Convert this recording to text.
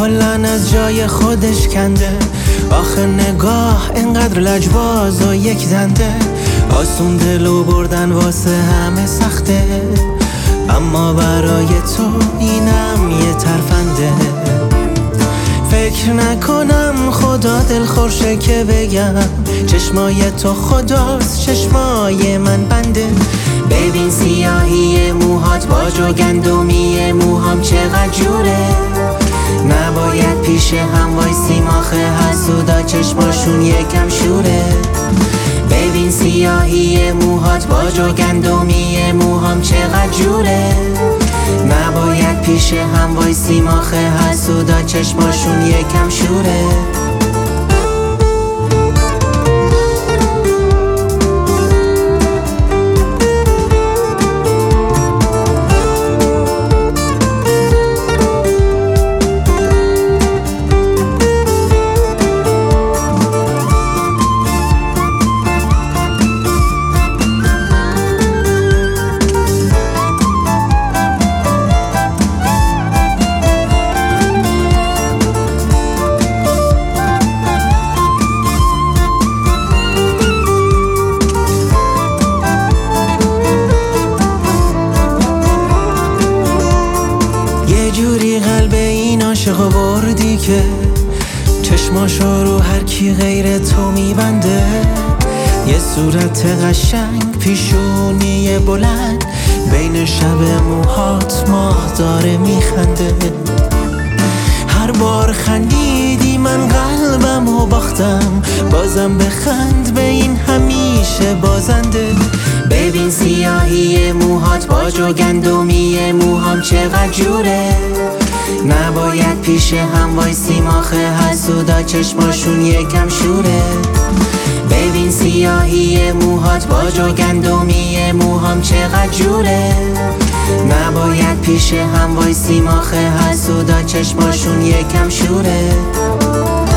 کلن از جای خودش کنده. آخه نگاه اینقدر لجباز و یک دنده. آسون دلو بردن واسه همه سخته، اما برای تو اینم یه ترفنده. فکر نکنم خدا دلخورشه که بگم چشمای تو خداست، چشمای من بنده. ببین سیاهی موهات با جوگندمی موهام چقدر جوره. نباید پیش هم وایسیم آخه حسودا چشماشون یکم شوره. ببین سیاهی موهات با جوگندمی موهام چقدر جوره. نباید پیش هم وایسیم آخه حسودا چشماشون یکم شوره. جوری قلب این عاشق بردی که چشماشو رو هر کی غیر تو میبنده. یه صورت قشنگ، پیشونی بلند، بین شب موهات ماه داره میخنده. هر بار خندیدی من قلبمو باختم، بازم بخند به این همیشه بازنده. ببین سیاهی موهات با جوگندمی موهام چقدر جوره. نباید پیش هم وایسیم آخه حسودا چشماشون یکم شوره. ببین سیاهی موهات با جوگندمی موهام چقدر جوره. نباید پیش هم وایسیم آخه حسودا چشماشون یکم شوره.